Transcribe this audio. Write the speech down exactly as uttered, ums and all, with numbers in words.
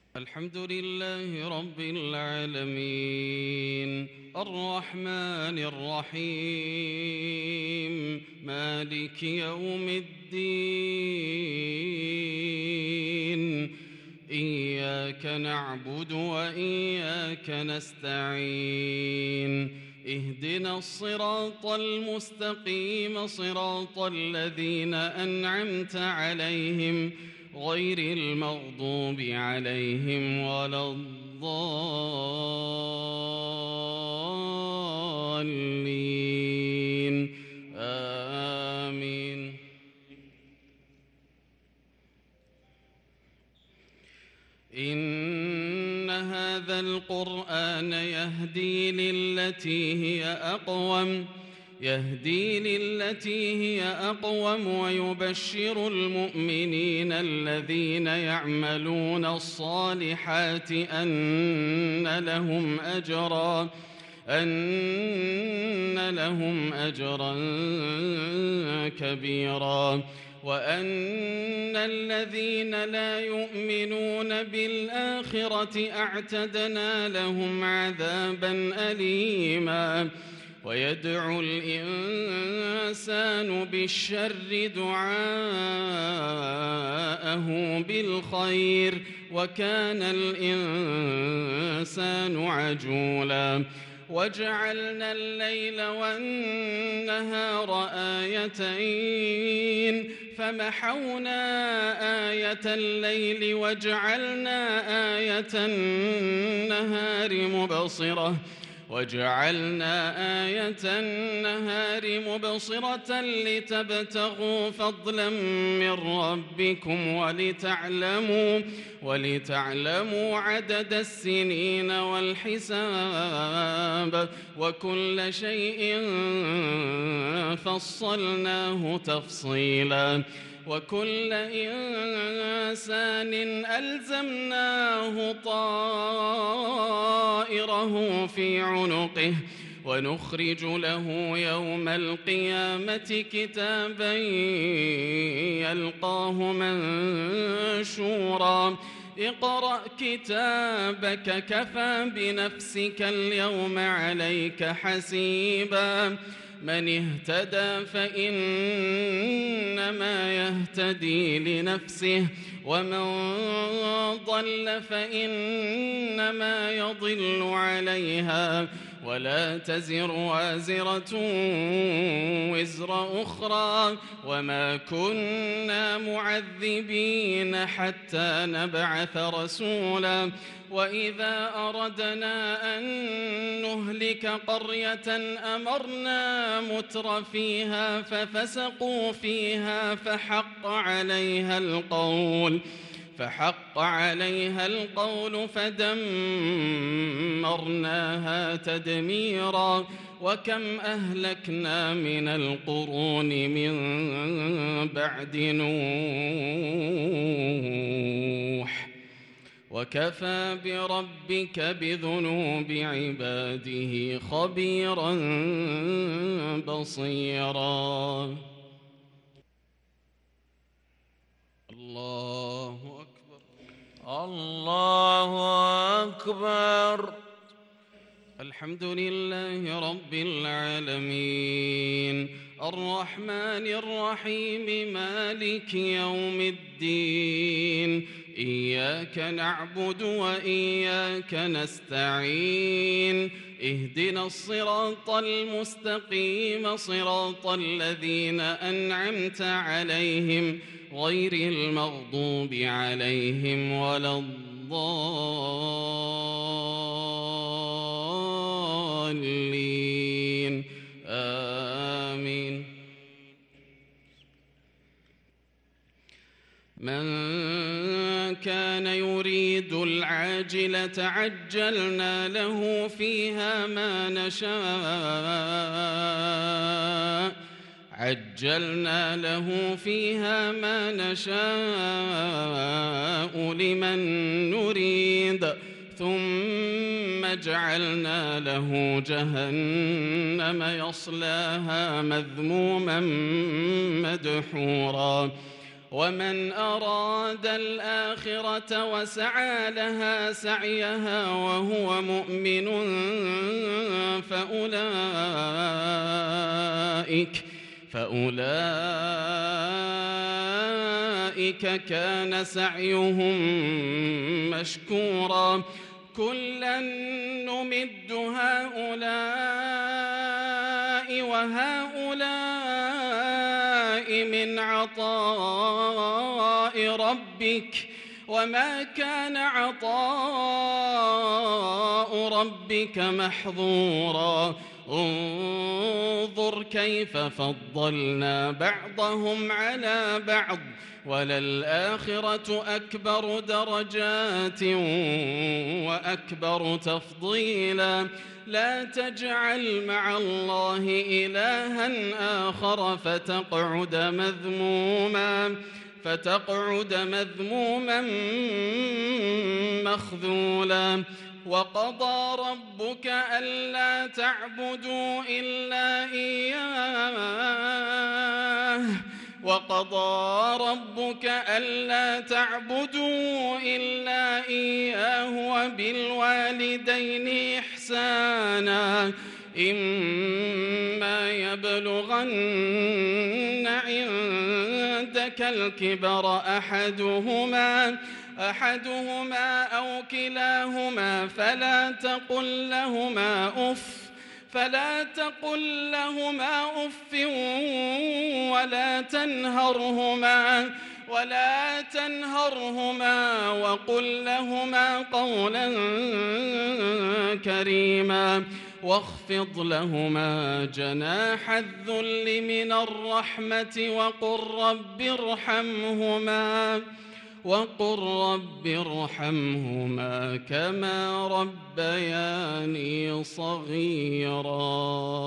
الحمد لله رب العالمين الرحمن الرحيم مالك يوم الدين إياك نعبد وإياك نستعين اهدنا الصراط المستقيم صراط الذين أنعمت عليهم غير المغضوب عليهم ولا الضالين آمين. إن هذا القرآن يهدي للتي هي أقوم يهدي للتي هي أقوم ويبشر المؤمنين الذين يعملون الصالحات أن لهم أجرا أن لهم أجرا كبيرا وأن الذين لا يؤمنون بالآخرة أعتدنا لهم عذابا أليما. ويدعو الإنسان بالشر دعاءه بالخير وكان الإنسان عجولا. وجعلنا الليل والنهار آيتين فمحونا آية الليل وجعلنا آية النهار مبصرة وجعلنا آية النهار مبصرة لتبتغوا فضلا من ربكم ولتعلموا ولتعلموا عدد السنين والحساب وكل شيء فصلناه تفصيلا. وكل إنسان ألزمناه طائره في عنقه ونخرج له يوم القيامة كتابا يلقاه منشورا. اقرأ كتابك كفى بنفسك اليوم عليك حسيبا. من اهتدى فإنما يهتدي لنفسه ومن ضل فإنما يضل عليها ولا تزر وازرة وزر أخرى وما كنا معذبين حتى نبعث رسولا. وإذا أردنا أن نهلك قرية أمرنا متر فيها ففسقوا فيها فحق عليها القول فحق عليها القول فدمرناها تدميرا. وكم أهلكنا من القرون من بعد نوح وكفى بربك بذنوب عباده خبيرا بصيرا. الله أكبر الله أكبر. الحمد لله رب العالمين الرحمن الرحيم مالك يوم الدين إياك نعبد وإياك نستعين اهدنا الصراط المستقيم صراط الذين أنعمت عليهم غير المغضوب عليهم ولا الضالين آمين. من كان يريد العاجلة عجلنا له فيها ما نشاء عجلنا له فيها ما نشاء لمن نريد ثم جعلنا له جهنم يصلاها مذموما مدحورا. ومن أراد الآخرة وسعى لها سعيها وهو مؤمن فأولئك فأولئك كان سعيهم مشكورا كلا نمد هؤلاء وهؤلاء من عطاء ربك وما كان عطاء ربك محظورا انظر كيف فضلنا بعضهم على بعض وللآخرة أكبر درجات وأكبر تفضيلا لا تجعل مع الله إلها آخر فتقعد مذموما فتقعد مذموما مخذولا وقضى ربك ألا تعبدوا إلا إياه وقضى ربك ألا تعبدوا إلا إياه وبالوالدين إحسانا إما يبلغن عندك الكبر أحدهما أحدهما أو كلاهما فلا تقل لهما أف فلا تقل لهما أف ولا تنهرهما ولا تنهرهما وقل لهما قولا كريما واخفض لهما جناح الذل من الرحمة وقل رب ارحمهما وقل رب ارحمهما كما ربياني صغيرا